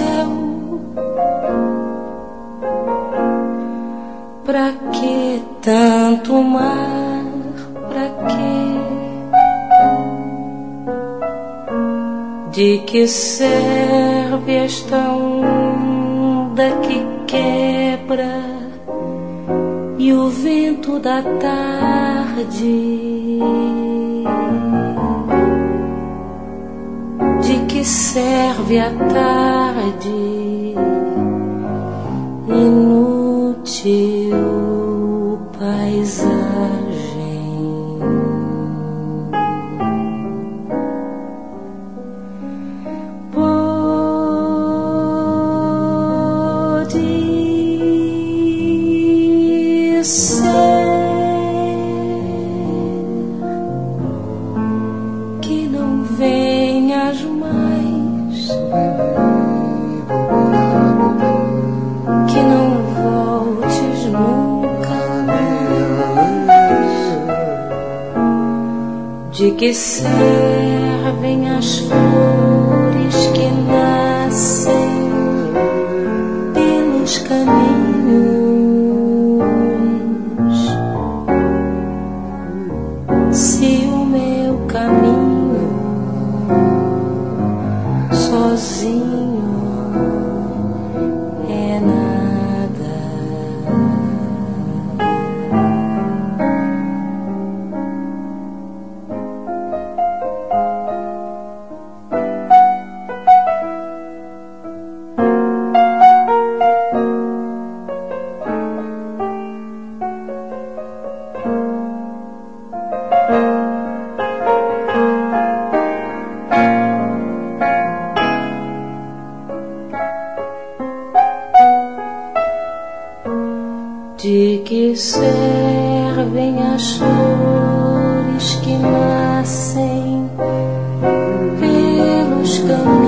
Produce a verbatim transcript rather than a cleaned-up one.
céu. Pra que tanto mar? Pra que? De que serve esta onda que quebra e o vento da tarde? De que serve a tarde? Inútil paisagem. Pode ser que não venhas mais, que não voltes nunca mais. De que servem as flores que nascem pelos caminhos, se o meu caminho sozinho é nada? De que servem as flores que nascem pelos caminhos,